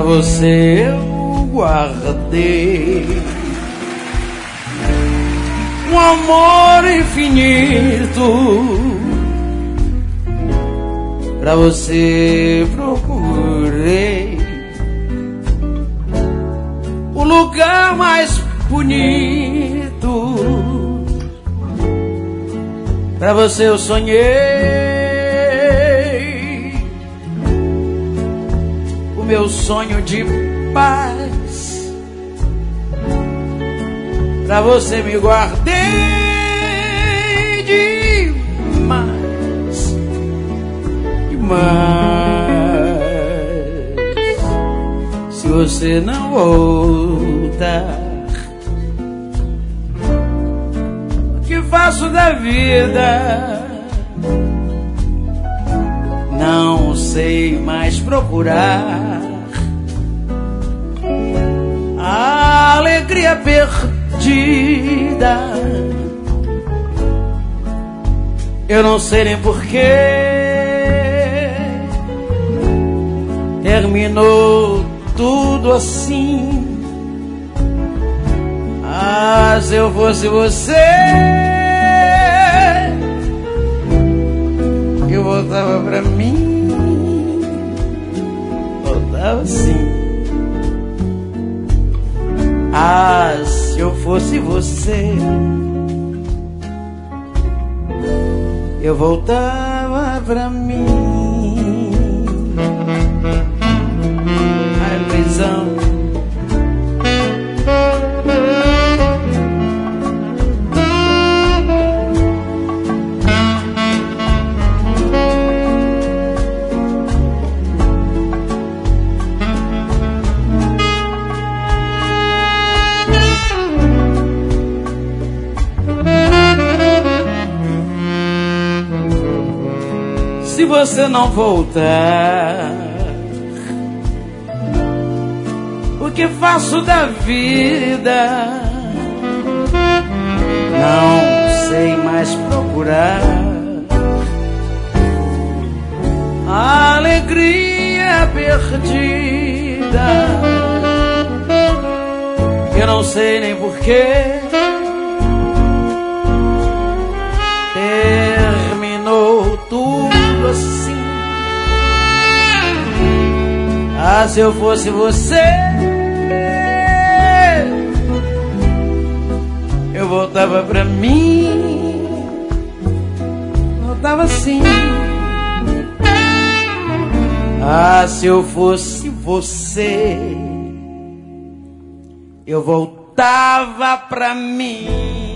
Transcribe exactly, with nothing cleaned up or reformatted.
você eu guardei um amor infinito. Pra você procurei o lugar mais bonito. Pra você eu sonhei o meu sonho de paz. Pra você me guardei demais, demais. Se você não voltar, o que faço da vida? Não sei mais procurar a alegria perdida. Eu não sei nem porquê terminou tudo assim. Ah, se eu fosse você, eu voltava pra mim, voltava sim. Ah, se eu fosse você, eu voltava pra mim. Ai, Luizão. Se você não voltar, o que faço da vida? Não sei mais procurar a alegria perdida. Eu não sei nem porquê terminou tudo assim. Ah, se eu fosse você, eu voltava pra mim, voltava assim. Ah, se eu fosse você, eu voltava pra mim.